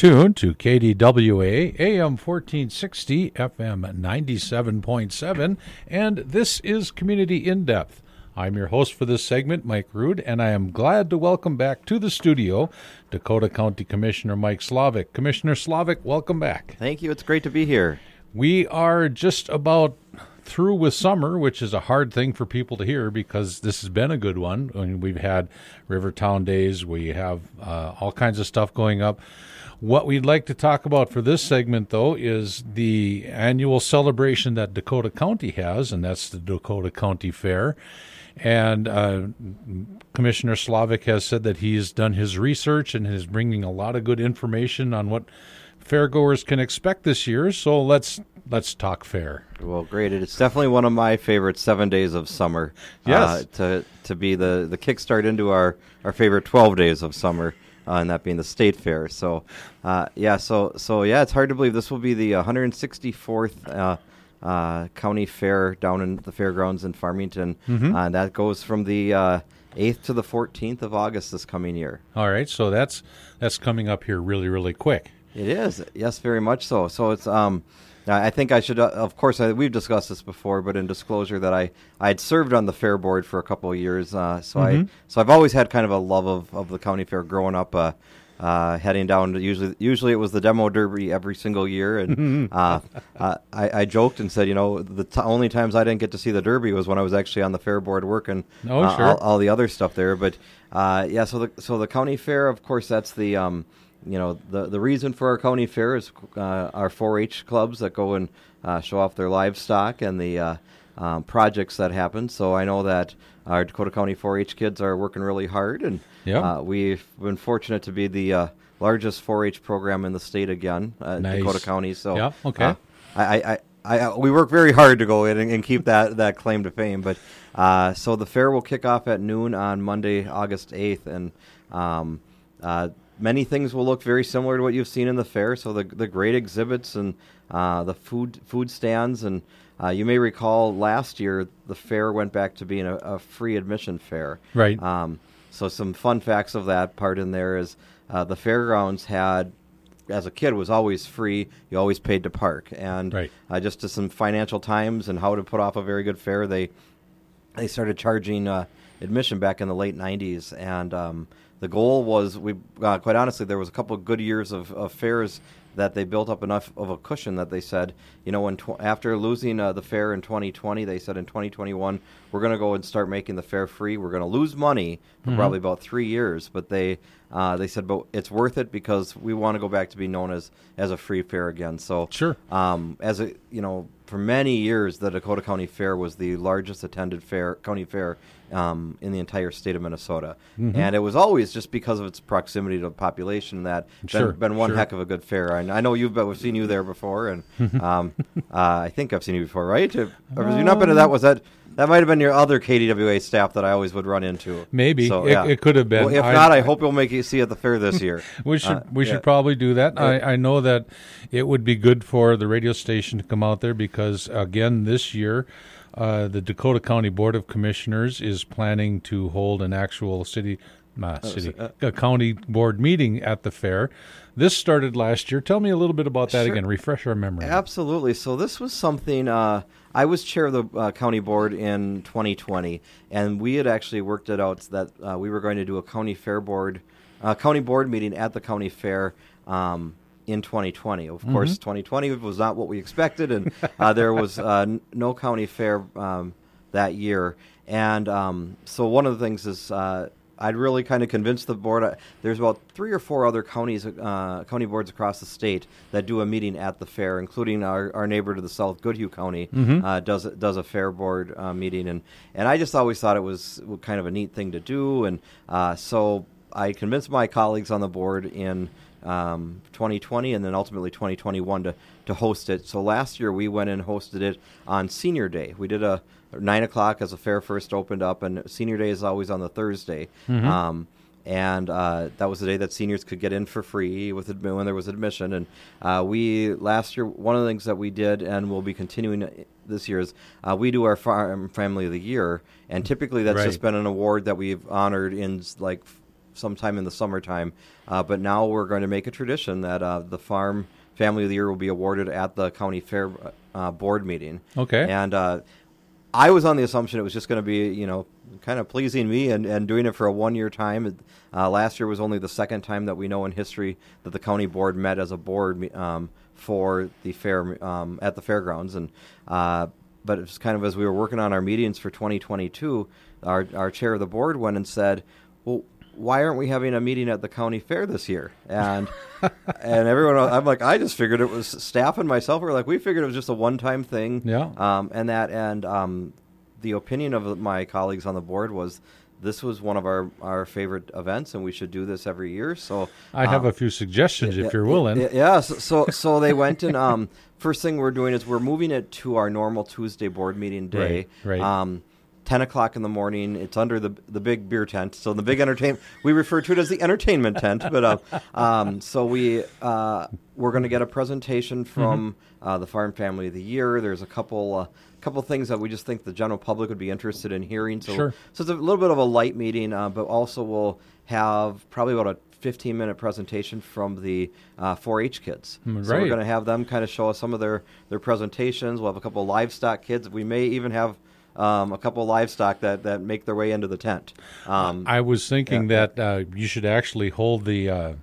tuned to KDWA, AM 1460, FM 97.7, and this is Community In Depth. I'm your host for this segment, Mike Rood, and I am glad to welcome back to the studio Dakota County Commissioner Mike Slavik. Commissioner Slavik, welcome back. Thank you. It's great to be here. We are just about through with summer, which is a hard thing for people to hear because this has been a good one. I mean, we've had Rivertown Days. We have all kinds of stuff going up. What we'd like to talk about for this segment, though, is the annual celebration that Dakota County has, and that's the Dakota County Fair. And Commissioner Slavik has said that he's done his research and is bringing a lot of good information on what fairgoers can expect this year. So let's talk fair. Well, great. It's definitely one of my favorite 7 days of summer. Yes. To be the kickstart into our favorite 12 days of summer, and that being the state fair. So, it's hard to believe this will be the 164th county fair down in the fairgrounds in Farmington. Mm-hmm. And that goes from the 8th to the 14th of August this coming year. All right. So that's coming up here really, really quick. It is. Yes, very much so. So it's I think I should, of course, we've discussed this before, but in disclosure that I had served on the fair board for a couple of years, so I've always had kind of a love of the county fair growing up, heading down to usually it was the demo derby every single year, and I joked and said, the only times I didn't get to see the derby was when I was actually on the fair board working all the other stuff there, but so the county fair, of course, that's the the reason for our county fair is our 4-H clubs that go and show off their livestock and the projects that happen. So I know that our Dakota County 4-H kids are working really hard, and we've been fortunate to be the largest 4-H program in the state again, Nice. Dakota County. So we work very hard to go in and keep that claim to fame. But so the fair will kick off at noon on Monday, August 8th, and many things will look very similar to what you've seen in the fair. So the great exhibits and the food stands. And you may recall last year the fair went back to being a free admission fair. Right. So some fun facts of that part in there is the fairgrounds had, as a kid, was always free. You always paid to park. And just to some financial times and how to put off a very good fair, they started charging admission back in the late 90s. And the goal was, quite honestly, there was a couple of good years of fairs that they built up enough of a cushion that they said, after losing the fair in 2020, they said in 2021, we're going to go and start making the fair free. We're going to lose money for probably about 3 years, but they said, but it's worth it because we want to go back to be known as a free fair again. So, sure. For many years, the Dakota County Fair was the largest attended county fair in the entire state of Minnesota. Mm-hmm. And it was always just because of its proximity to the population that been one heck of a good fair. And I know we've seen you there before, and I think I've seen you before, right? Have you not been to that? That might have been your other KDWA staff that I always would run into. Maybe. So, it could have been. Well, if not, I hope you'll make you see at the fair this year. We should probably do that. I know that it would be good for the radio station to come out there because, again, this year, the Dakota County Board of Commissioners is planning to hold an actual county board meeting at the fair. This started last year. Tell me a little bit about that again. Refresh our memory. Absolutely. So this was something... I was chair of the county board in 2020, and we had actually worked it out that we were going to do a county board meeting at the county fair in 2020. Of course, 2020 was not what we expected, and there was no county fair that year. And so one of the things is I'd really kind of convinced the board. There's about 3 or 4 other county boards across the state that do a meeting at the fair, including our neighbor to the south, Goodhue County, does a fair board meeting. And I just always thought it was kind of a neat thing to do. And so I convinced my colleagues on the board in 2020 and then ultimately 2021 to host it. So last year we went and hosted it on Senior Day. We did a 9 o'clock as the fair first opened up, and Senior Day is always on the Thursday. And that was the day that seniors could get in for free when there was admission. And we last year, one of the things that we did, and we'll be continuing this year, is we do our Farm Family of the Year, and typically that's just been an award that we've honored in sometime in the summertime. But now we're going to make a tradition that the Farm Family of the Year will be awarded at the county fair board meeting. Okay. And I was on the assumption it was just going to be, kind of pleasing me and doing it for a one-year time. Last year was only the second time that we know in history that the county board met as a board for the fair at the fairgrounds. And but it's kind of as we were working on our meetings for 2022, our chair of the board went and said, well, why aren't we having a meeting at the county fair this year? And and everyone, I'm like, I just figured it was staff and myself. We figured it was just a one-time thing. Yeah. And the opinion of my colleagues on the board was this was one of our favorite events, and we should do this every year. So I have a few suggestions if you're willing. Yeah. So they went and first thing we're doing is we're moving it to our normal Tuesday board meeting day. Right. 10 o'clock in the morning. It's under the big beer tent. So the big entertainment, we refer to it as the entertainment tent. But so we're going to get a presentation from the Farm Family of the Year. There's a couple things that we just think the general public would be interested in hearing. So, Sure. So it's a little bit of a light meeting, but also we'll have probably about a 15-minute presentation from the 4-H kids. Right. So we're going to have them kind of show us some of their presentations. We'll have a couple of livestock kids. We may even have a couple of livestock that make their way into the tent. I was thinking that you should actually hold the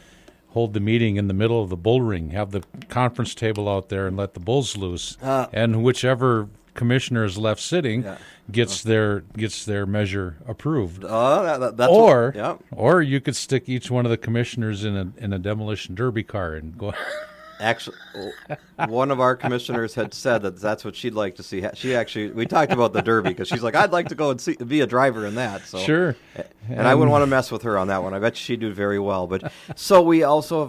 meeting in the middle of the bull ring, have the conference table out there, and let the bulls loose. And whichever commissioner is left sitting gets their measure approved. That's or you could stick each one of the commissioners in a demolition derby car and go. Actually, one of our commissioners had said that's what she'd like to see. We talked about the Derby because she's like, I'd like to go and be a driver in that. So sure. And I wouldn't want to mess with her on that one. I bet she'd do very well. But so we also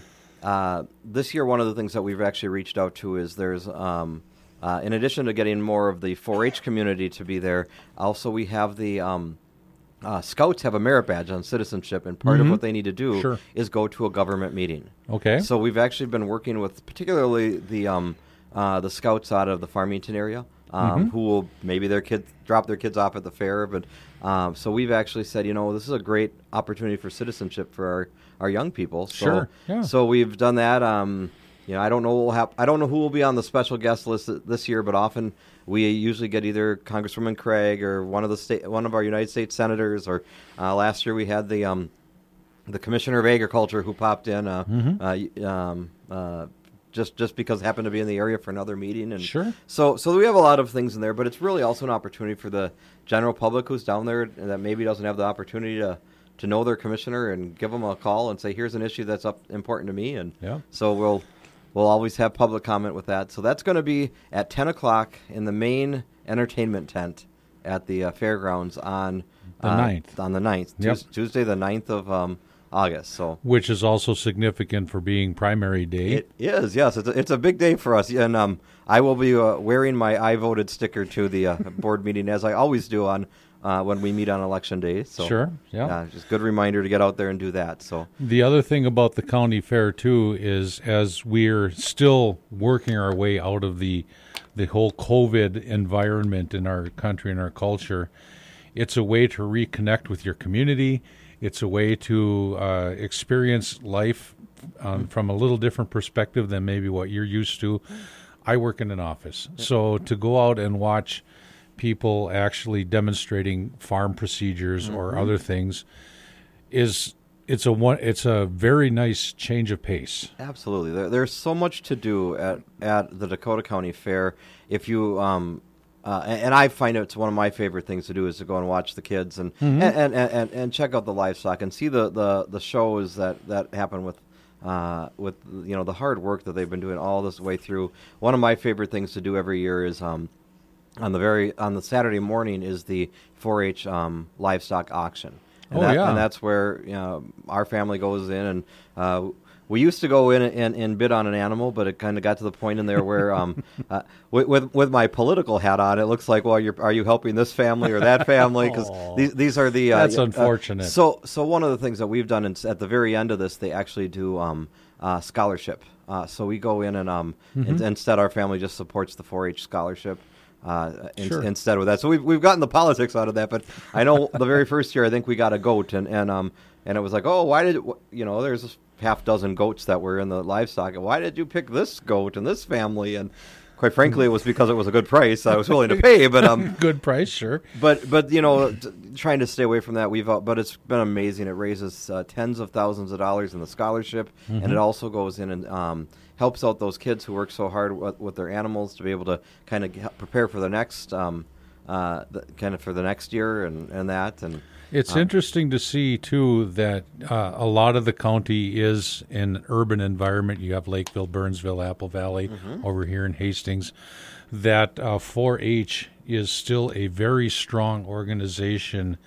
this year, one of the things that we've actually reached out to is there's in addition to getting more of the 4-H community to be there, also we have the Scouts have a merit badge on citizenship, and part of what they need to do is go to a government meeting. Okay. So we've actually been working with particularly the Scouts out of the Farmington area, who will maybe drop their kids off at the fair. But so we've actually said, this is a great opportunity for citizenship for our young people. So, sure. Yeah. So we've done that. I don't know. I don't know who will be on the special guest list this year, but often we usually get either Congresswoman Craig or one of our United States senators. Or last year we had the Commissioner of Agriculture who popped in just because happened to be in the area for another meeting. And sure. So we have a lot of things in there, but it's really also an opportunity for the general public who's down there and that maybe doesn't have the opportunity to know their commissioner and give them a call and say, here's an issue that's important to me. And so we'll always have public comment with that. So that's going to be at 10 o'clock in the main entertainment tent at the fairgrounds on the 9th. On the 9th, Yep. Tuesday the 9th of August. So which is also significant for being primary day. It is, yes. It's a big day for us. And I will be wearing my I voted sticker to the board meeting, as I always do on when we meet on election day. So, sure, yeah. Just a good reminder to get out there and do that. So the other thing about the county fair, too, is as we're still working our way out of the whole COVID environment in our country and our culture, it's a way to reconnect with your community. It's a way to experience life from a little different perspective than maybe what you're used to. I work in an office, so to go out and watch people actually demonstrating farm procedures or other things it's a very nice change of pace. Absolutely. There's so much to do at the Dakota County Fair. If you and I find it's one of my favorite things to do is to go and watch the kids and check out the livestock and see the shows that happen with the hard work that they've been doing all this way through. One of my favorite things to do every year is on the Saturday morning is the 4-H livestock auction. And and that's where our family goes in, and we used to go in and bid on an animal, but it kind of got to the point in there where with my political hat on, it looks like, well, are you helping this family or that family? Because these are the that's unfortunate. So one of the things that we've done at the very end of this, they actually do scholarship. So we go in and instead our family just supports the 4-H scholarship. Sure. instead of that. So we've gotten the politics out of that. But I know the very first year I think we got a goat, and it was like, oh, why did there's a half dozen goats that were in the livestock, and why did you pick this goat and this family? And quite frankly, it was because it was a good price. I was willing to pay, but good price, sure. But trying to stay away from that, but it's been amazing. It raises tens of thousands of dollars in the scholarship, and it also goes in and helps out those kids who work so hard with their animals to be able to kind of prepare for the next for the next year and that. And it's interesting to see, too, that a lot of the county is in an urban environment. You have Lakeville, Burnsville, Apple Valley, over here in Hastings, that 4-H is still a very strong organization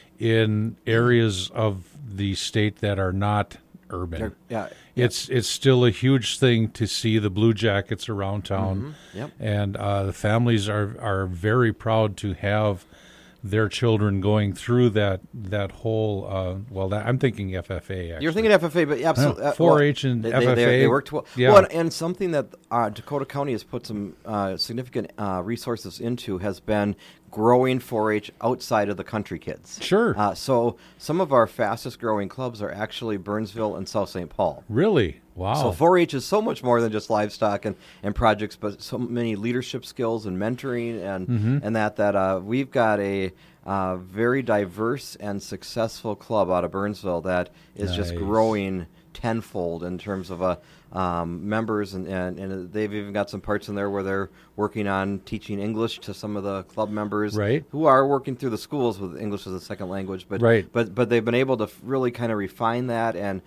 in areas of the state that are not urban. Yeah. It's still a huge thing to see the Blue Jackets around town, Yep. and the families are very proud to have their children going through that whole. I'm thinking FFA. Actually. You're thinking FFA, but absolutely 4-H and FFA. They worked well. Yeah. Well, and something that Dakota County has put some significant resources into has been growing 4-H outside of the country kids. Sure. So some of our fastest growing clubs are actually Burnsville and South St. Paul. Really? Wow. So 4-H is so much more than just livestock and projects, but so many leadership skills and mentoring and that we've got a very diverse and successful club out of Burnsville that is just growing tenfold in terms of members, and they've even got some parts in there where they're working on teaching English to some of the club members who are working through the schools with English as a second language. But they've been able to really kind of refine that and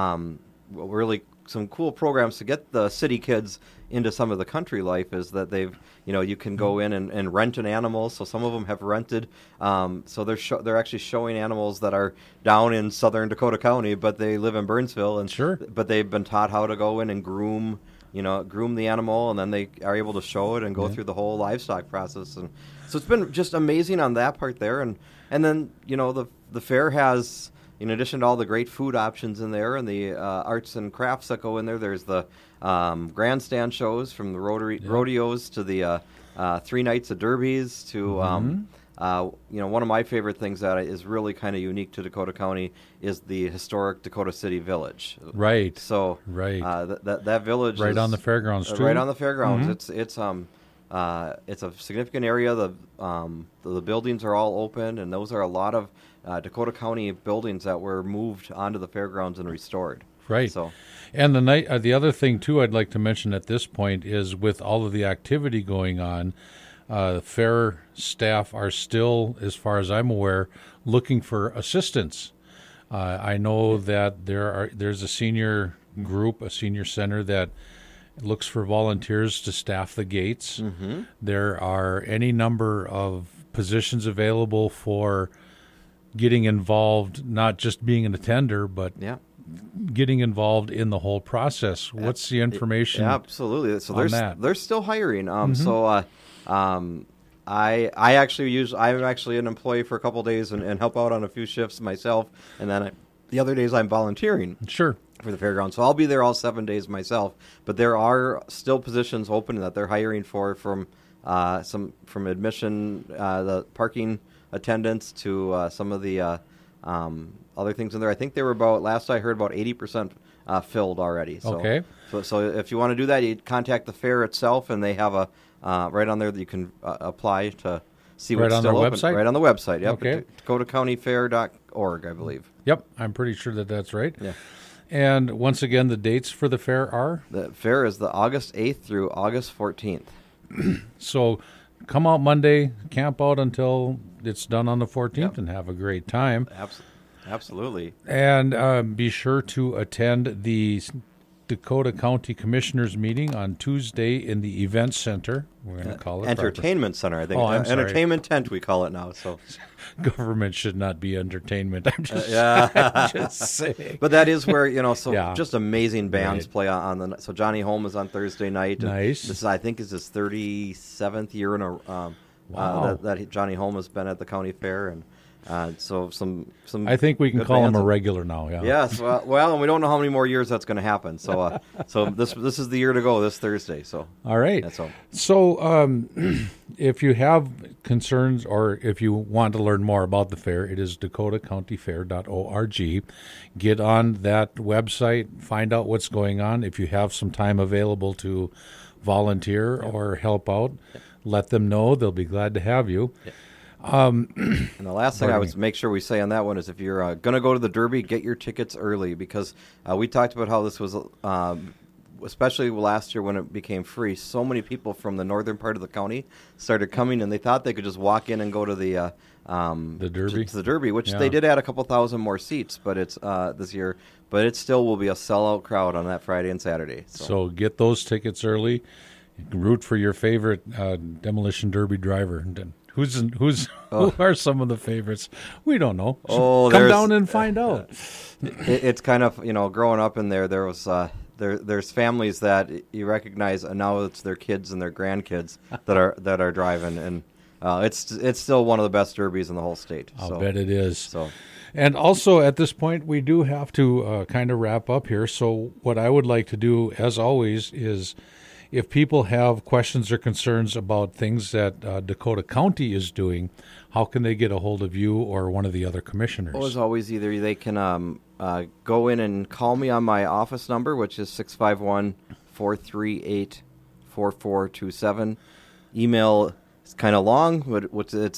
really some cool programs to get the city kids into some of the country life is that they've, you can go in and rent an animal. So some of them have rented. So they're actually showing animals that are down in southern Dakota County, but they live in Burnsville. And but they've been taught how to go in and groom the animal, and then they are able to show it and go through the whole livestock process. And so it's been just amazing on that part there. And then, the fair has, in addition to all the great food options in there and the arts and crafts that go in there, there's the grandstand shows from the rodeos to the 3 nights of derbies to, one of my favorite things that is really kind of unique to Dakota County is the historic Dakota City Village. Right. So that village right is on the fairgrounds too. Right on the fairgrounds. It's a significant area. The buildings are all open, and those are a lot of Dakota County buildings that were moved onto the fairgrounds and restored. Right. So, and the other thing too I'd like to mention at this point is with all of the activity going on, fair staff are still, as far as I'm aware, looking for assistance. I know that there's a senior group, a senior center that looks for volunteers to staff the gates. There are any number of positions available for getting involved, not just being an attender, but getting involved in the whole process. What's the information? Absolutely. So they're still hiring. I'm actually an employee for a couple of days and help out on a few shifts myself, and then the other days I'm volunteering. Sure. For the fairground. So I'll be there all 7 days myself, but there are still positions open that they're hiring for from admission, the parking attendants to some of the other things in there. I think they were last I heard, about 80% filled already. So, okay. So if you want to do that, you contact the fair itself, and they have a right on there that you can apply to see what's still open. Website? Right on the website. Yep. Okay. DakotaCountyFair.org, I believe. Yep, I'm pretty sure that's right. Yeah. And once again, the dates for the fair are? The fair is the August 8th through August 14th. So come out Monday, camp out until it's done on the 14th, and have a great time. Absolutely. And be sure to attend the Dakota County Commissioners meeting on Tuesday in the Event Center. We're going to call it Entertainment Center, I think. I'm sorry. Entertainment tent, we call it now. So government should not be entertainment. I'm just saying. But that is where, just amazing bands play on the. So Johnny Holm is on Thursday night. Nice. This I think is his 37th year in a wow. that Johnny Holm has been at the county fair, So some. I think we can good call him bands. a regular now. Yeah. Yes, well, and we don't know how many more years that's going to happen. So, so this is the year to go. This Thursday. So, All right. that's all. So, if you have concerns or if you want to learn more about the fair, it is dakotacountyfair.org. Get on that website, find out what's going on. If you have some time available to volunteer or help out, let them know. They'll be glad to have you. And the last thing I would make sure we say on that one is if you're going to go to the Derby, get your tickets early, because we talked about how this was, especially last year when it became free, so many people from the northern part of the county started coming, and they thought they could just walk in and go to the Derby? to the Derby, which they did add a couple thousand more seats, but it's this year, but it still will be a sellout crowd on that Friday and Saturday. So get those tickets early. You can root for your favorite Demolition Derby driver. And who are some of the favorites? We don't know. Oh, come down and find out. It's kind of, growing up in there. There was there's families that you recognize, and now it's their kids and their grandkids that are driving, and it's still one of the best derbies in the whole state. I'll bet it is. So. And also at this point, we do have to kind of wrap up here. So what I would like to do, as always, is if people have questions or concerns about things that Dakota County is doing, how can they get a hold of you or one of the other commissioners? Well, as always, either they can go in and call me on my office number, which is 651-438-4427. Email is kind of long, but it's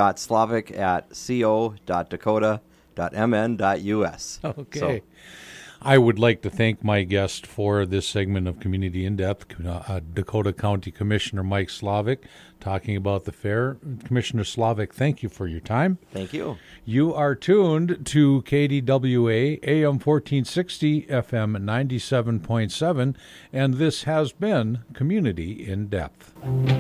mike.slavic@co.dakota.mn.us. Okay. So, I would like to thank my guest for this segment of Community In Depth, Dakota County Commissioner Mike Slavic, talking about the fair. Commissioner Slavic, thank you for your time. Thank you. You are tuned to KDWA AM 1460, FM 97.7, and this has been Community In Depth.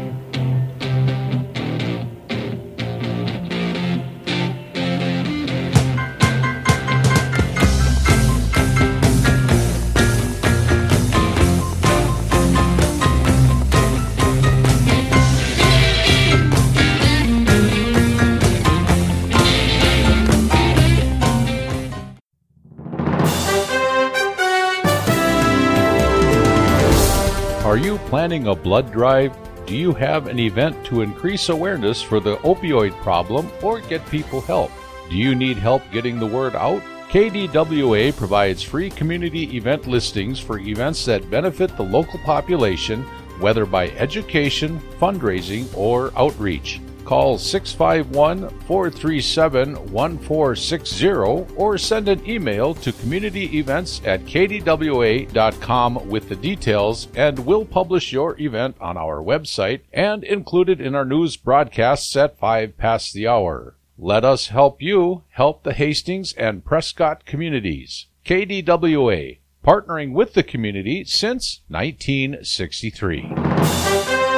Are you planning a blood drive? Do you have an event to increase awareness for the opioid problem or get people help? Do you need help getting the word out? KDWA provides free community event listings for events that benefit the local population, whether by education, fundraising, or outreach. Call 651-437-1460 or send an email to communityevents@kdwa.com with the details, and we'll publish your event on our website and include it in our news broadcasts at 5 past the hour. Let us help you help the Hastings and Prescott communities. KDWA, partnering with the community since 1963.